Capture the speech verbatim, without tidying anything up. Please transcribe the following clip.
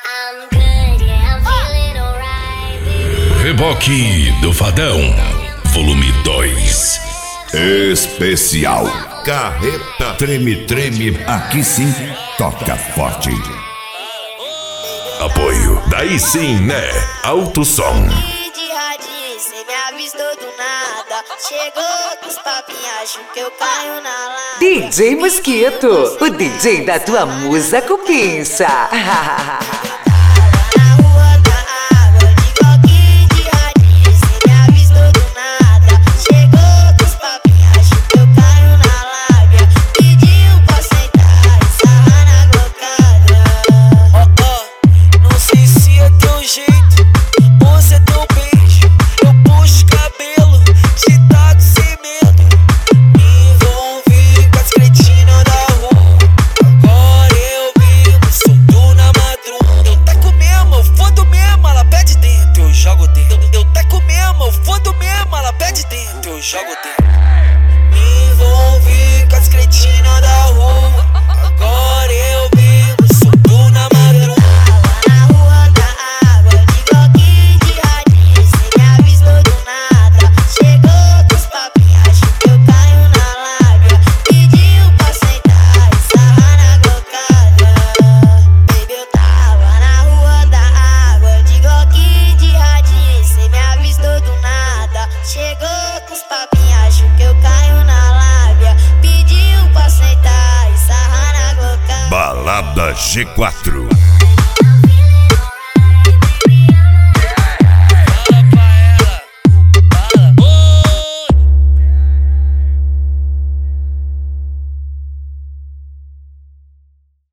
Reboque do Fadão, volume dois. Especial Carreta Treme Treme. Aqui sim, toca forte. Apoio, daí sim, né? Alto Som. Cê me avistou do nada. Chegou com os papinhos, acho que eu caio na lata. D J Mosquito, o D J da tua musa com pinça. Jogo dentro. Me envolvi com as cretinas da rua. Agora eu vivo solto na madrugada. Na rua da água, de coquinho de radinho. Cê me avistou do nada. Chegou com os papinhos, acho que eu caio na lábia. Pediu pra sentar e sarrar na cocada. Baby, eu tava na rua da água, de coquinho de radinho. Cê me avistou do nada. Chegou com os papinhos, acho que eu caio na lábia. Pediu pra sentar e sarrar na boca. Balada G quatro.